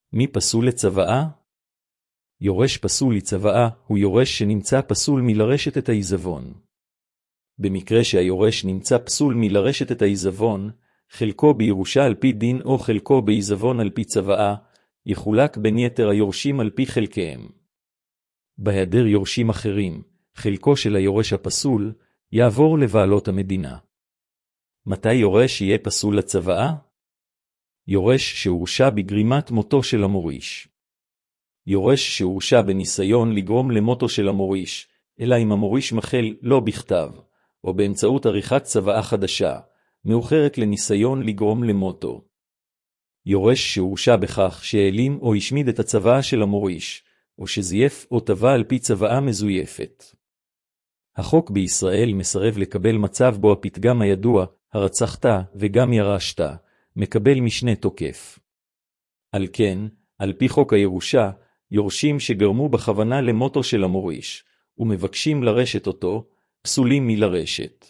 מי פסול לצוואה? יורש פסול לצוואה הוא יורש שנמצא פסול מלרשת את העיזבון. במקרה שהיורש נמצא פסול מלרשת את העיזבון, חלקו בירושה על פי דין או חלקו בעיזבון על פי צוואה, יחולק בין יתר היורשים על פי חלקיהם. בהיעדר יורשים אחרים, חלקו של היורש הפסול יעבור לבעלות המדינה. מתי יורש יהיה פסול לצוואה? יורש שהורשע בגרימת מותו של המוריש. יורש שהורשע בניסיון לגרום למותו של המוריש, אלא אם המוריש מחל לא בכתב, או באמצעות עריכת צוואה חדשה, מאוחרת לניסיון לגרום למותו. יורש שהורשע בכך שהעלים או השמיד את הצוואה של המוריש, או שזייף או טבע על פי צוואה מזויפת. החוק בישראל מסרב לקבל מצב בו הפתגם הידוע, הרצחת וגם ירשת, מקבל משנה תוקף. על כן, על פי חוק הירושה, יורשים שגרמו בכוונה למותו של המוריש, ומבקשים לרשת אותו, פסולים מלרשת.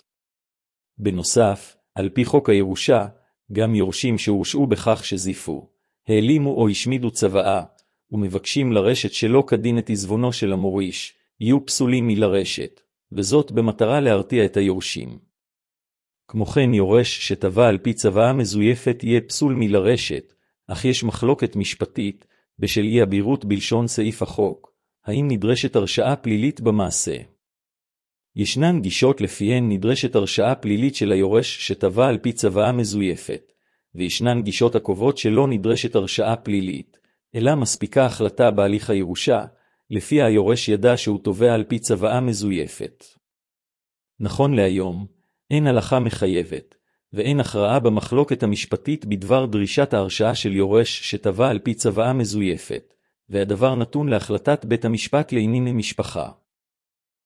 בנוסף, על פי חוק הירושה, גם יורשים שהורשעו בכך שזיפו, העלימו או השמידו צוואה, ומבקשים לרשת שלא כדין את עזבונו של המוריש, יהיו פסולים מלרשת, וזאת במטרה להרתיע את היורשים. כמו כן יורש שטבע על פי צוואה מזויפת יהיה פסול מלרשת, אך יש מחלוקת משפטית, בשל אי הבהירות בלשון סעיף החוק, האם נדרשת הרשעה פלילית במעשה. ישנן גישות לפיהן נדרשת הרשעה פלילית של היורש שטבע על פי צוואה מזויפת, וישנן גישות הקובעות שלא נדרשת הרשעה פלילית, אלא מספיקה החלטה בהליך הירושה, לפיה היורש ידע שהוא תובע על פי צוואה מזויפת. נכון להיום, אין הלכה מחייבת, ואין הכרעה במחלוקת המשפטית בדבר דרישת ההרשעה של יורש שטבע על פי צוואה מזויפת, והדבר נתון להחלטת בית המשפט לענייני משפחה.